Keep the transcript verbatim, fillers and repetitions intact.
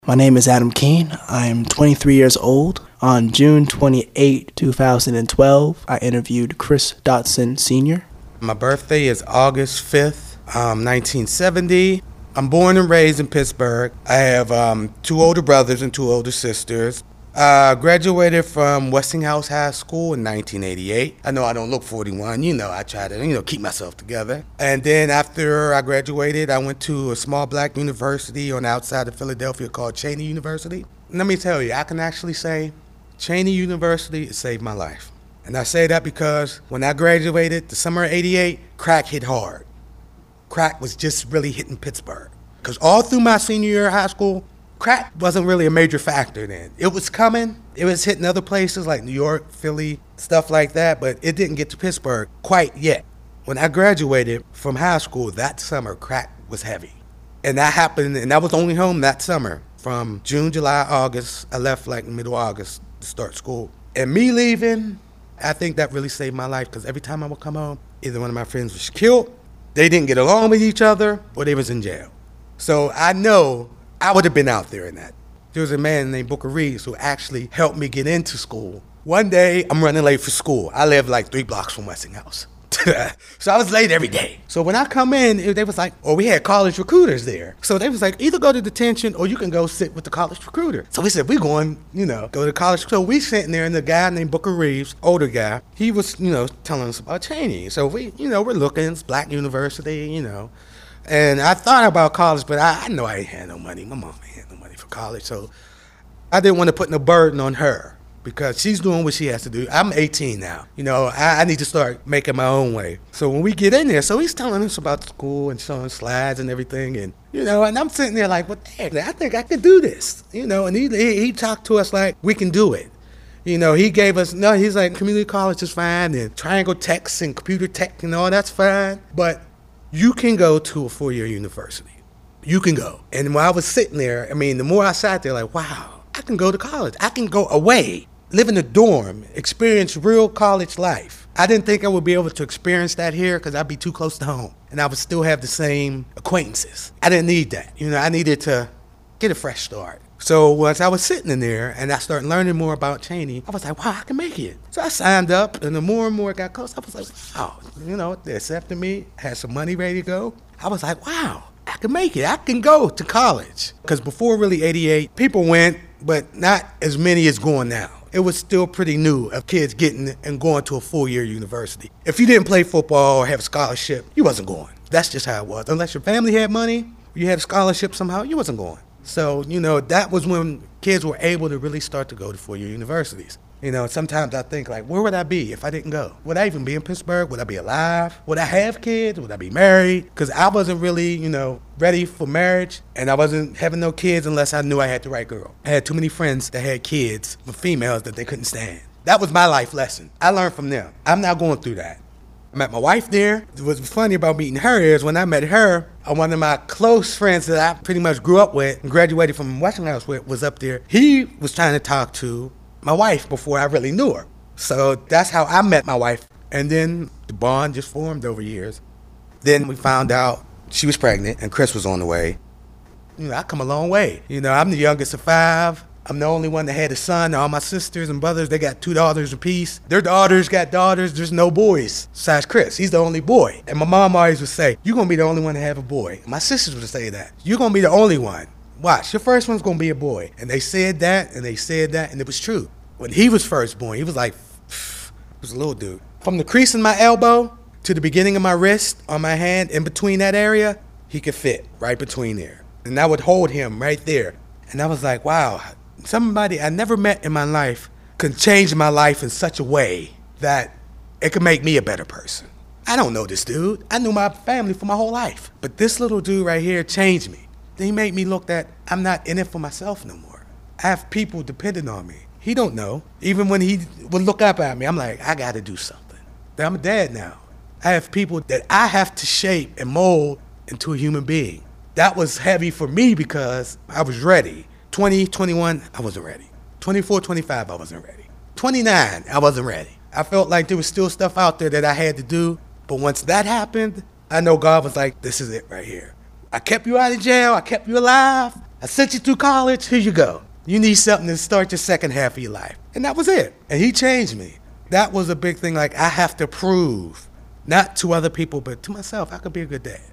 My name is Adam Keene. I'm twenty-three years old. On June twenty-eighth, two thousand twelve, I interviewed Chris Dotson, Senior My birthday is August fifth, um, nineteen seventy. I'm born and raised in Pittsburgh. I have um, two older brothers and two older sisters. I uh, graduated from Westinghouse High School in nineteen eighty-eight. I know I don't look forty-one. You know, I try to, you know, keep myself together. And then after I graduated, I went to a small black university on the outside of Philadelphia called Cheyney University. Let me tell you, I can actually say Cheyney University saved my life. And I say that because when I graduated, the summer of eighty-eight, crack hit hard. Crack was just really hitting Pittsburgh. Because all through my senior year of high school, crack wasn't really a major factor then. It was coming. It was hitting other places like New York, Philly, stuff like that, but it didn't get to Pittsburgh quite yet. When I graduated from high school that summer, crack was heavy. And that happened, and I was only home that summer. From June, July, August, I left like middle August to start school. And me leaving, I think that really saved my life, because every time I would come home, either one of my friends was killed, they didn't get along with each other, or they was in jail. So I know I would have been out there in that. There was a man named Booker Reeves who actually helped me get into school. One day, I'm running late for school. I live like three blocks from Westinghouse. So I was late every day. So when I come in, they was like, oh, we had college recruiters there. So they was like, either go to detention or you can go sit with the college recruiter. So we said, we're going, you know, go to college. So we sitting there, and the guy named Booker Reeves, older guy, he was, you know, telling us about Cheyney. So we, you know, we're looking, it's black university, you know. And I thought about college, but I, I know I ain't had no money. My mom ain't had no money for college. So I didn't want to put no burden on her, because she's doing what she has to do. I'm eighteen now. You know, I, I need to start making my own way. So when we get in there, so he's telling us about school and showing slides and everything. And, you know, and I'm sitting there like, what the heck? I think I could do this. You know, and he, he, he talked to us like, we can do it. You know, he gave us, no, he's like, community college is fine, and triangle techs and computer tech and all that's fine. But you can go to a four-year university. You can go. And when I was sitting there, I mean, the more I sat there, like, wow, I can go to college. I can go away, live in a dorm, experience real college life. I didn't think I would be able to experience that here because I'd be too close to home, and I would still have the same acquaintances. I didn't need that. You know, I needed to get a fresh start. So once I was sitting in there and I started learning more about Cheyney, I was like, wow, I can make it. So I signed up, and the more and more it got close, I was like, wow, you know, they accepted me, had some money ready to go. I was like, wow, I can make it. I can go to college. Because before really eighty-eight, people went, but not as many as going now. It was still pretty new of kids getting and going to a four-year university. If you didn't play football or have a scholarship, you wasn't going. That's just how it was. Unless your family had money, you had a scholarship somehow, you wasn't going. So, you know, that was when kids were able to really start to go to four-year universities. You know, sometimes I think, like, where would I be if I didn't go? Would I even be in Pittsburgh? Would I be alive? Would I have kids? Would I be married? Because I wasn't really, you know, ready for marriage, and I wasn't having no kids unless I knew I had the right girl. I had too many friends that had kids with females that they couldn't stand. That was my life lesson. I learned from them. I'm not going through that. I met my wife there. What's funny about meeting her is when I met her, one of my close friends that I pretty much grew up with and graduated from Westinghouse with was up there. He was trying to talk to my wife before I really knew her. So that's how I met my wife. And then the bond just formed over years. Then we found out she was pregnant and Chris was on the way. You know, I come a long way. You know, I'm the youngest of five. I'm the only one that had a son. All my sisters and brothers, they got two daughters apiece. Their daughters got daughters. There's no boys besides Chris. He's the only boy. And my mom always would say, you're going to be the only one to have a boy. My sisters would say that. You're going to be the only one. Watch, your first one's going to be a boy. And they said that, and they said that, and it was true. When he was first born, he was like, he was a little dude. From the crease in my elbow to the beginning of my wrist on my hand, in between that area, he could fit right between there. And I would hold him right there. And I was like, wow, somebody I never met in my life could change my life in such a way that it could make me a better person. I don't know this dude. I knew my family for my whole life. But this little dude right here changed me. He made me look that I'm not in it for myself no more. I have people depending on me. He don't know. Even when he would look up at me, I'm like, I got to do something. I'm a dad now. I have people that I have to shape and mold into a human being. That was heavy for me because I was ready. twenty, twenty-one, I wasn't ready. twenty-four, twenty-five, I wasn't ready. twenty-nine, I wasn't ready. I felt like there was still stuff out there that I had to do. But once that happened, I know God was like, this is it right here. I kept you out of jail. I kept you alive. I sent you through college. Here you go. You need something to start your second half of your life. And that was it. And he changed me. That was a big thing. Like, I have to prove, not to other people, but to myself, I could be a good dad.